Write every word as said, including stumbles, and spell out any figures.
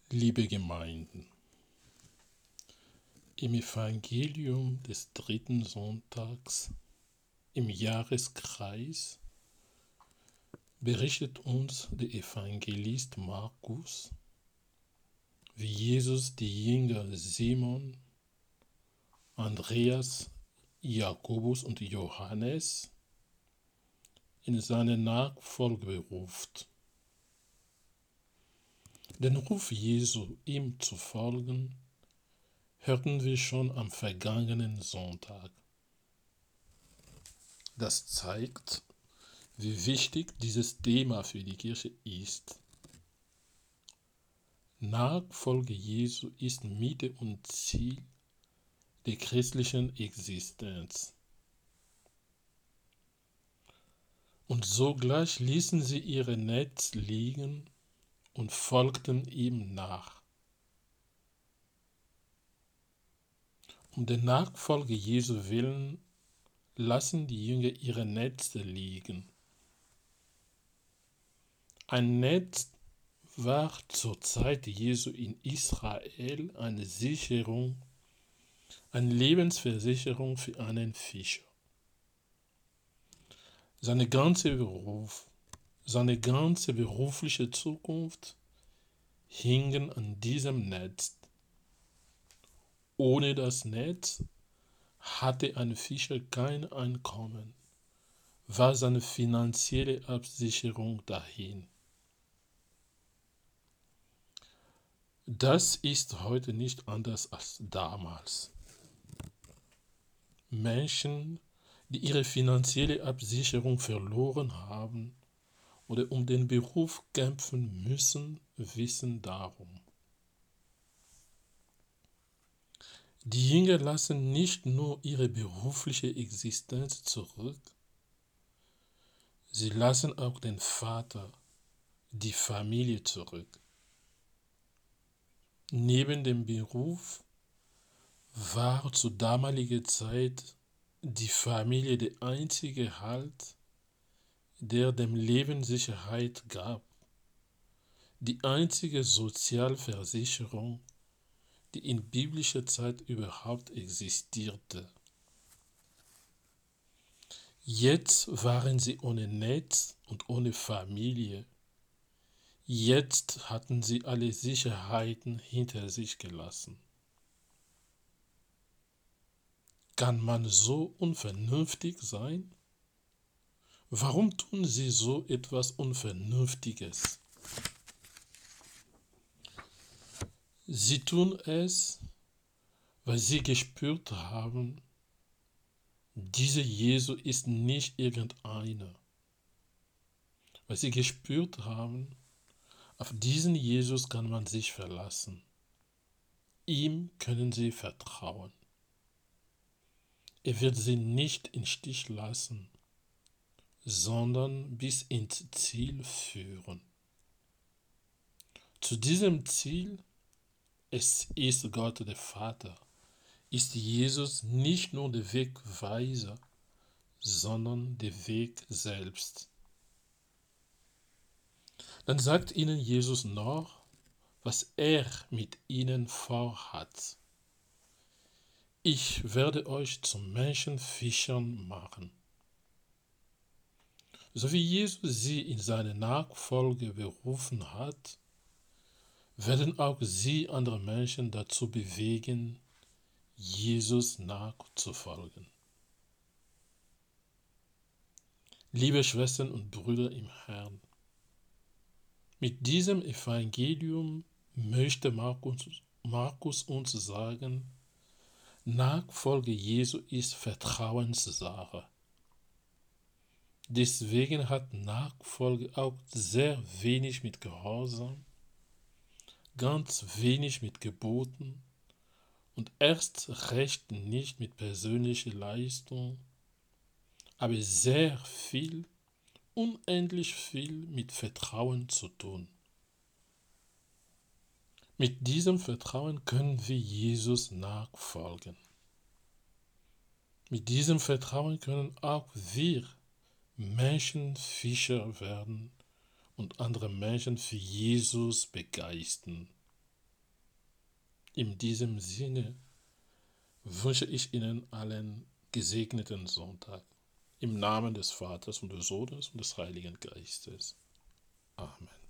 Liebe Gemeinden, im Evangelium des dritten Sonntags im Jahreskreis berichtet uns der Evangelist Markus, wie Jesus die Jünger Simon, Andreas, Jakobus und Johannes in seine Nachfolge beruft. Den Ruf Jesu, ihm zu folgen, hörten wir schon am vergangenen Sonntag. Das zeigt, wie wichtig dieses Thema für die Kirche ist. Nachfolge Jesu ist Mitte und Ziel der christlichen Existenz. Und sogleich ließen sie ihre Netz liegen und folgten ihm nach. Um der Nachfolge Jesu willen lassen die Jünger ihre Netze liegen. Ein Netz war zur Zeit Jesu in Israel eine Sicherung, eine Lebensversicherung für einen Fischer. Seine ganze Beruf, seine ganze berufliche Zukunft hingen an diesem Netz. Ohne das Netz hatte ein Fischer kein Einkommen, war seine finanzielle Absicherung dahin. Das ist heute nicht anders als damals. Menschen, die ihre finanzielle Absicherung verloren haben oder um den Beruf kämpfen müssen, wissen darum. Die Jünger lassen nicht nur ihre berufliche Existenz zurück, sie lassen auch den Vater, die Familie zurück. Neben dem Beruf war zu damaliger Zeit die Familie der einzige Halt, der dem Leben Sicherheit gab, die einzige Sozialversicherung, die in biblischer Zeit überhaupt existierte. Jetzt waren sie ohne Netz und ohne Familie. Jetzt hatten sie alle Sicherheiten hinter sich gelassen. Kann man so unvernünftig sein? Warum tun sie so etwas Unvernünftiges? Sie tun es, weil sie gespürt haben, dieser Jesu ist nicht irgendeiner. Weil sie gespürt haben, auf diesen Jesus kann man sich verlassen. Ihm können sie vertrauen. Er wird sie nicht im Stich lassen, sondern bis ins Ziel führen. Zu diesem Ziel, es ist Gott der Vater, ist Jesus nicht nur der Wegweiser, sondern der Weg selbst. Dann sagt ihnen Jesus noch, was er mit ihnen vorhat. Ich werde euch zu Menschenfischern machen. So wie Jesus sie in seine Nachfolge berufen hat, werden auch sie andere Menschen dazu bewegen, Jesus nachzufolgen. Liebe Schwestern und Brüder im Herrn, mit diesem Evangelium möchte Markus, Markus uns sagen, Nachfolge Jesu ist Vertrauenssache. Deswegen hat Nachfolge auch sehr wenig mit Gehorsam, ganz wenig mit Geboten und erst recht nicht mit persönlicher Leistung, aber sehr viel, unendlich viel mit Vertrauen zu tun. Mit diesem Vertrauen können wir Jesus nachfolgen. Mit diesem Vertrauen können auch wir Menschenfischer werden und andere Menschen für Jesus begeistern. In diesem Sinne wünsche ich Ihnen allen gesegneten Sonntag. Im Namen des Vaters und des Sohnes und des Heiligen Geistes. Amen.